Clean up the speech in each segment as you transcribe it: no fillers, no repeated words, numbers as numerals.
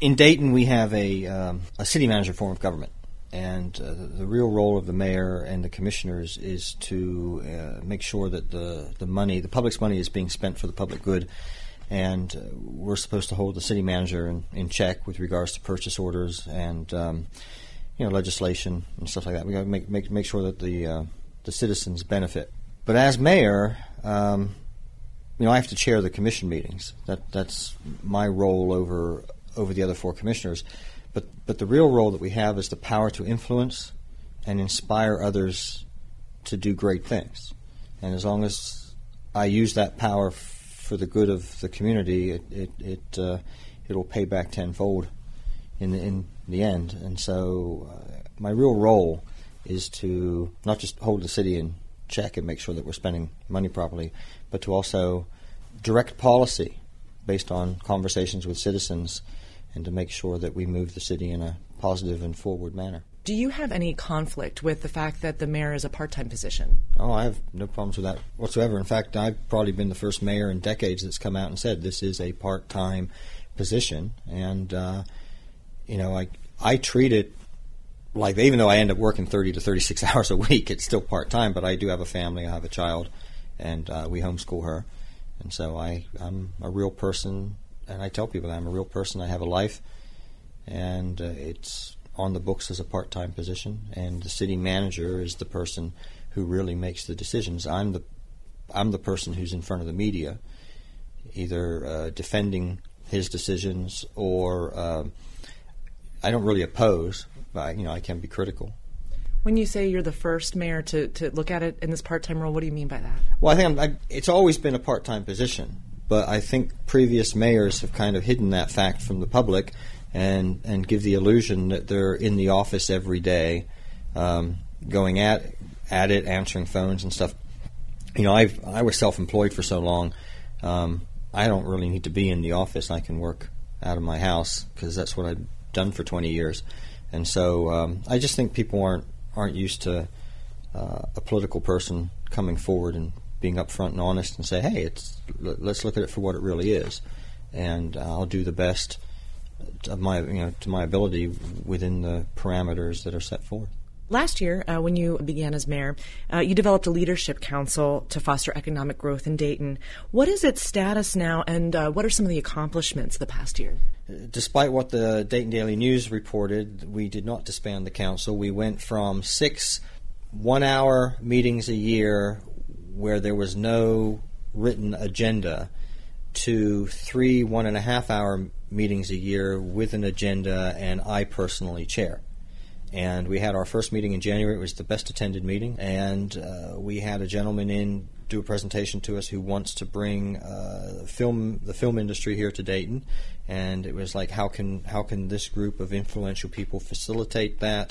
In Dayton, we have a city manager form of government. And the real role of the mayor and the commissioners is to make sure that the public's money is being spent for the public good. And we're supposed to hold the city manager in check with regards to purchase orders and legislation and stuff like that. We got to make sure that the citizens benefit. But as mayor, I have to chair the commission meetings. That's my role over the other four commissioners. But the real role that we have is the power to influence and inspire others to do great things. And as long as I use that power for the good of the community, it'll pay back tenfold in the end. And so my real role is to not just hold the city in check and make sure that we're spending money properly, but to also direct policy based on conversations with citizens and to make sure that we move the city in a positive and forward manner. Do you have any conflict with the fact that the mayor is a part-time position? Oh, I have no problems with that whatsoever. In fact, I've probably been the first mayor in decades that's come out and said this is a part-time position. And, I treat it like, even though I end up working 30 to 36 hours a week, it's still part-time, but I do have a family, I have a child, and we homeschool her. And so I'm a real person, and I tell people that I'm a real person. I have a life, and it's on the books as a part-time position, and the city manager is the person who really makes the decisions. I'm the person who's in front of the media, either defending his decisions or I don't really oppose, but I can be critical. When you say you're the first mayor to look at it in this part-time role, what do you mean by that? Well, I think it's always been a part-time position, but I think previous mayors have kind of hidden that fact from the public and give the illusion that they're in the office every day, going at it, answering phones and stuff. I was self-employed for so long. I don't really need to be in the office. I can work out of my house because that's what I've done for 20 years. And so I just think people aren't used to a political person coming forward and being upfront and honest and say, hey, let's look at it for what it really is, and I'll do the best of to my ability within the parameters that are set forth. Last year, when you began as mayor, you developed a leadership council to foster economic growth in Dayton. What is its status now, and what are some of the accomplishments of the past year? Despite what the Dayton Daily News reported, we did not disband the council. We went from 6 one-hour meetings a year where there was no written agenda to 3 1.5-hour meetings a year with an agenda, and I personally chair. And we had our first meeting in January. It was the best attended meeting, and we had a gentleman in do a presentation to us who wants to bring the film industry here to Dayton. And it was like, how can this group of influential people facilitate that?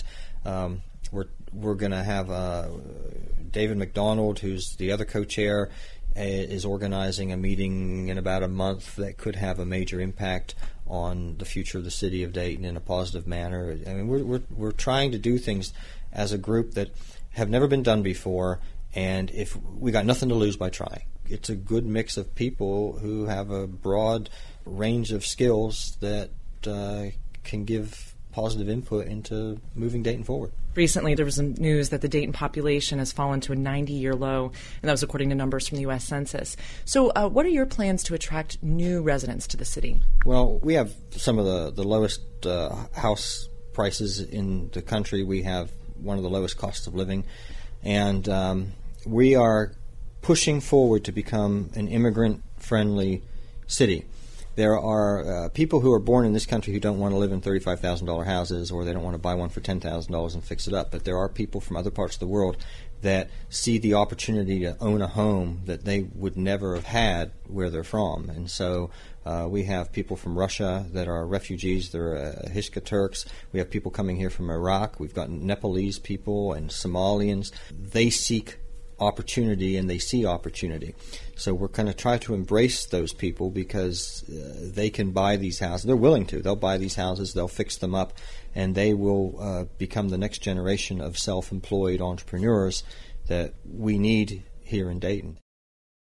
We're going to have David McDonald, who's the other co-chair, is organizing a meeting in about a month that could have a major impact on the future of the city of Dayton in a positive manner. I mean, we're trying to do things as a group that have never been done before, and if we got nothing to lose by trying. It's a good mix of people who have a broad range of skills that can give positive input into moving Dayton forward. Recently, there was some news that the Dayton population has fallen to a 90-year low, and that was according to numbers from the U.S. Census. So what are your plans to attract new residents to the city? Well, we have some of the lowest house prices in the country. We have one of the lowest costs of living, and we are pushing forward to become an immigrant-friendly city. There are people who are born in this country who don't want to live in $35,000 houses, or they don't want to buy one for $10,000 and fix it up. But there are people from other parts of the world that see the opportunity to own a home that they would never have had where they're from. And so we have people from Russia that are refugees. They're Hishka Turks. We have people coming here from Iraq. We've got Nepalese people and Somalians. They seek opportunity, and they see opportunity. So we're going to try to embrace those people because they can buy these houses. They're willing to. They'll buy these houses, they'll fix them up, and they will become the next generation of self-employed entrepreneurs that we need here in Dayton.